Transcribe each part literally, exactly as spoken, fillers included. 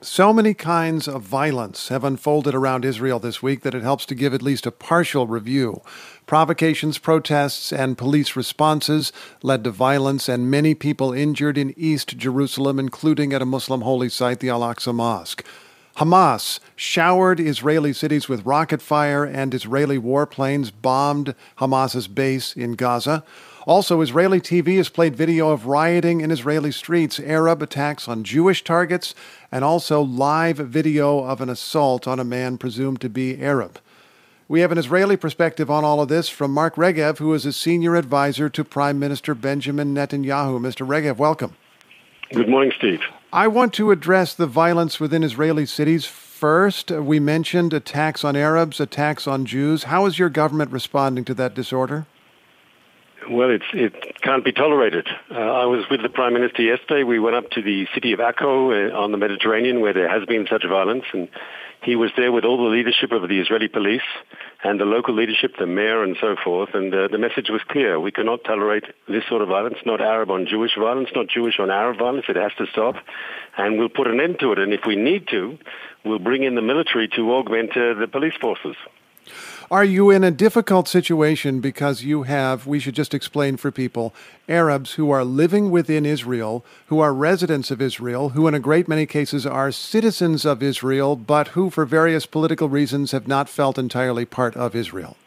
So many kinds of violence have unfolded around Israel this week that it helps to give at least a partial review. Provocations, protests, and police responses led to violence and many people injured in East Jerusalem, including at a Muslim holy site, the Al-Aqsa Mosque. Hamas showered Israeli cities with rocket fire, and Israeli warplanes bombed Hamas's base in Gaza. Also, Israeli T V has played video of rioting in Israeli streets, Arab attacks on Jewish targets, and also live video of an assault on a man presumed to be Arab. We have an Israeli perspective on all of this from Mark Regev, who is a senior advisor to Prime Minister Benjamin Netanyahu. Mister Regev, welcome. Good morning, Steve. I want to address the violence within Israeli cities first. We mentioned attacks on Arabs, attacks on Jews. How is your government responding to that disorder? Well, it's, it can't be tolerated. Uh, I was with the Prime Minister yesterday. We went up to the city of Akko uh, on the Mediterranean, where there has been such violence, and he was there with all the leadership of the Israeli police and the local leadership, the mayor and so forth, and uh, the message was clear. We cannot tolerate this sort of violence, not Arab on Jewish violence, not Jewish on Arab violence. It has to stop, and we'll put an end to it. And if we need to, we'll bring in the military to augment uh, the police forces. Are you in a difficult situation because you have, we should just explain for people, Arabs who are living within Israel, who are residents of Israel, who in a great many cases are citizens of Israel, but who for various political reasons have not felt entirely part of Israel?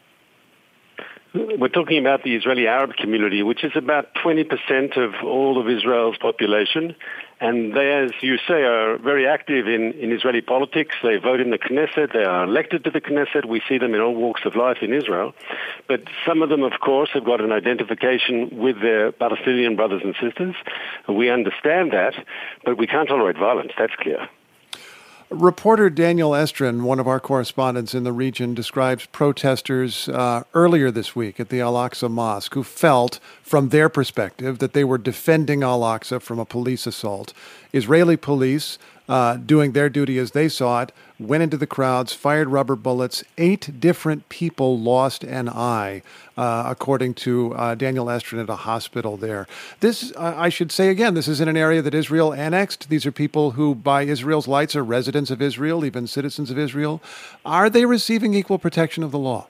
We're talking about the Israeli Arab community, which is about twenty percent of all of Israel's population. And they, as you say, are very active in, in Israeli politics. They vote in the Knesset. They are elected to the Knesset. We see them in all walks of life in Israel. But some of them, of course, have got an identification with their Palestinian brothers and sisters. We understand that, but we can't tolerate violence. That's clear. Reporter Daniel Estrin, one of our correspondents in the region, describes protesters uh, earlier this week at the Al-Aqsa Mosque who felt, from their perspective, that they were defending Al-Aqsa from a police assault. Israeli police, uh, doing their duty as they saw it, went into the crowds, fired rubber bullets. Eight different people lost an eye, uh, according to uh, Daniel Estrin at a hospital there. This, uh, I should say again, this is in an area that Israel annexed. These are people who, by Israel's lights, are residents of Israel, even citizens of Israel. Are they receiving equal protection of the law?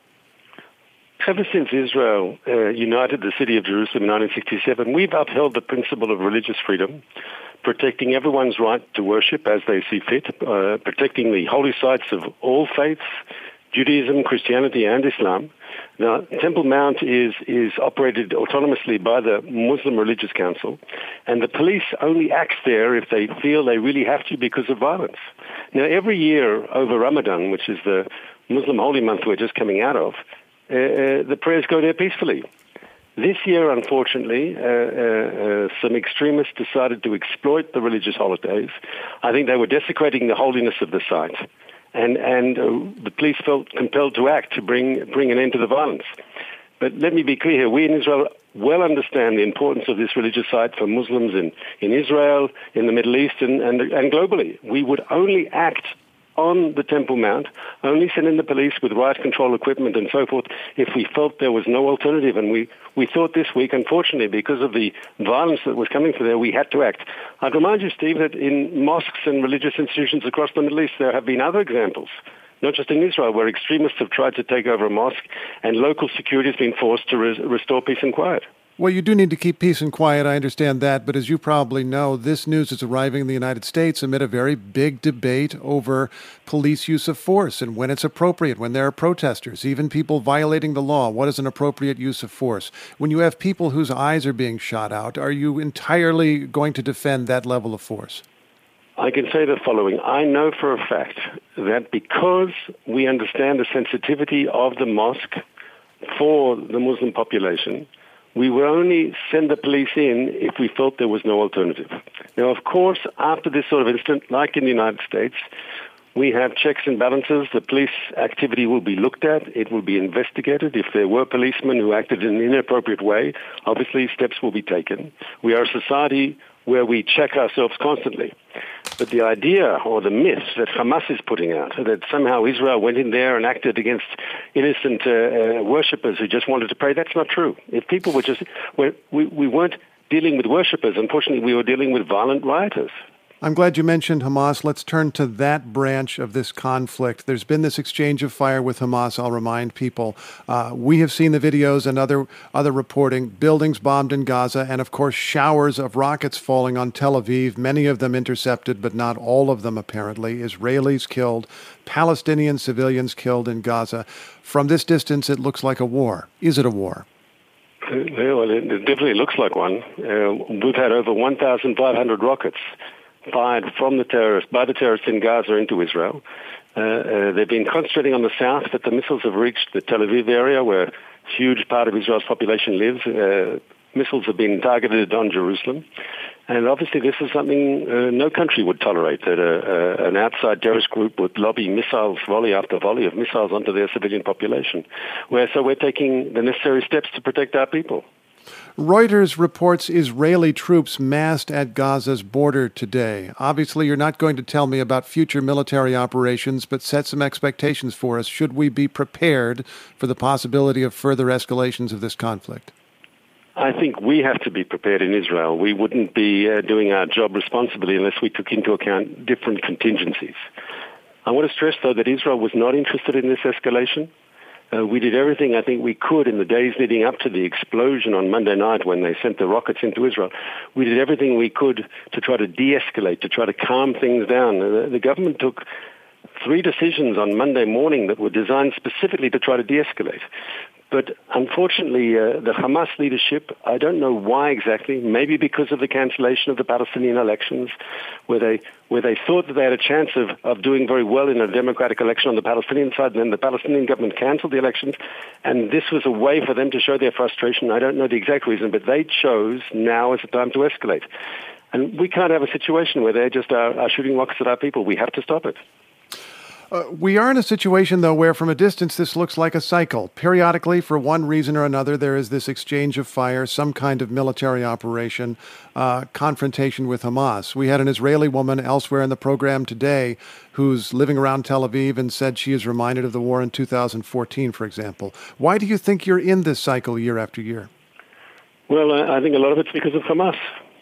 Ever since Israel uh, united the city of Jerusalem in nineteen sixty-seven, we've upheld the principle of religious freedom, protecting everyone's right to worship as they see fit, uh, protecting the holy sites of all faiths, Judaism, Christianity, and Islam. Now, Temple Mount is, is operated autonomously by the Muslim Religious Council, and the police only act there if they feel they really have to because of violence. Now, every year over Ramadan, which is the Muslim holy month we're just coming out of, uh, uh, the prayers go there peacefully. This year, unfortunately, uh, uh, uh, some extremists decided to exploit the religious holidays. I think they were desecrating the holiness of the site, and, and uh, the police felt compelled to act to bring, bring an end to the violence. But let me be clear here, we in Israel well understand the importance of this religious site for Muslims in, in Israel, in the Middle East, and, and, and globally. We would only act on the Temple Mount, only send in the police with riot control equipment and so forth if we felt there was no alternative. And we, we thought this week, unfortunately, because of the violence that was coming from there, we had to act. I'd remind you, Steve, that in mosques and religious institutions across the Middle East, there have been other examples, not just in Israel, where extremists have tried to take over a mosque and local security has been forced to res- restore peace and quiet. Well, you do need to keep peace and quiet, I understand that, but as you probably know, this news is arriving in the United States amid a very big debate over police use of force and when it's appropriate, when there are protesters, even people violating the law. What is an appropriate use of force? When you have people whose eyes are being shot out, are you entirely going to defend that level of force? I can say the following. I know for a fact that because we understand the sensitivity of the mosque for the Muslim population, we would only send the police in if we felt there was no alternative. Now, of course, after this sort of incident, like in the United States, we have checks and balances. The police activity will be looked at. It will be investigated. If there were policemen who acted in an inappropriate way, obviously steps will be taken. We are a society where we check ourselves constantly. But the idea or the myth that Hamas is putting out, that somehow Israel went in there and acted against innocent uh, uh, worshippers who just wanted to pray, that's not true. If people were just, we, we weren't dealing with worshippers. Unfortunately, we were dealing with violent rioters. I'm glad you mentioned Hamas. Let's turn to that branch of this conflict. There's been this exchange of fire with Hamas, I'll remind people. Uh, we have seen the videos and other other reporting, buildings bombed in Gaza, and of course showers of rockets falling on Tel Aviv, many of them intercepted, but not all of them apparently. Israelis killed, Palestinian civilians killed in Gaza. From this distance, it looks like a war. Is it a war? Well, it definitely looks like one. Uh, we've had over one thousand five hundred rockets fired from the terrorists, by the terrorists in Gaza into Israel. Uh, uh, they've been concentrating on the south, but the missiles have reached the Tel Aviv area where a huge part of Israel's population lives. Uh, missiles have been targeted on Jerusalem. And obviously this is something uh, no country would tolerate, that uh, uh, an outside terrorist group would lobby missiles, volley after volley of missiles onto their civilian population. Where, so we're taking the necessary steps to protect our people. Reuters reports Israeli troops massed at Gaza's border today. Obviously, you're not going to tell me about future military operations, but set some expectations for us. Should we be prepared for the possibility of further escalations of this conflict? I think we have to be prepared in Israel. We wouldn't be uh, doing our job responsibly unless we took into account different contingencies. I want to stress, though, that Israel was not interested in this escalation. Uh, we did everything I think we could in the days leading up to the explosion on Monday night when they sent the rockets into Israel. We did everything we could to try to de-escalate, to try to calm things down. The, the government took three decisions on Monday morning that were designed specifically to try to de-escalate. But unfortunately, uh, the Hamas leadership, I don't know why exactly, maybe because of the cancellation of the Palestinian elections, where they where they thought that they had a chance of, of doing very well in a democratic election on the Palestinian side, and then the Palestinian government canceled the elections, and this was a way for them to show their frustration. I don't know the exact reason, but they chose now as the time to escalate. And we can't have a situation where they just are, are shooting rockets at our people. We have to stop it. Uh, we are in a situation, though, where from a distance this looks like a cycle. Periodically, for one reason or another, there is this exchange of fire, some kind of military operation, uh, confrontation with Hamas. We had an Israeli woman elsewhere in the program today who's living around Tel Aviv and said she is reminded of the war in two thousand fourteen, for example. Why do you think you're in this cycle year after year? Well, I think a lot of it's because of Hamas.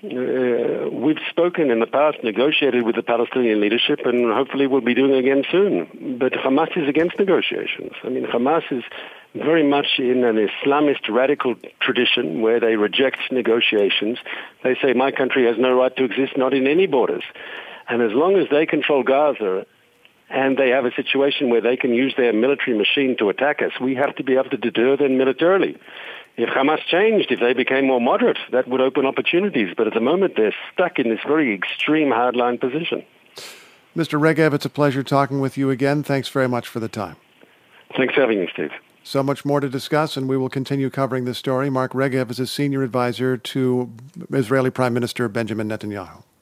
Uh, we've spoken in the past, negotiated with the Palestinian leadership, and hopefully we'll be doing it again soon. But Hamas is against negotiations. I mean, Hamas is very much in an Islamist radical tradition where they reject negotiations. They say, my country has no right to exist, not in any borders. And as long as they control Gaza and they have a situation where they can use their military machine to attack us, we have to be able to deter them militarily. If Hamas changed, if they became more moderate, that would open opportunities. But at the moment, they're stuck in this very extreme hardline position. Mister Regev, it's a pleasure talking with you again. Thanks very much for the time. Thanks for having me, Steve. So much more to discuss, and we will continue covering this story. Mark Regev is a senior advisor to Israeli Prime Minister Benjamin Netanyahu.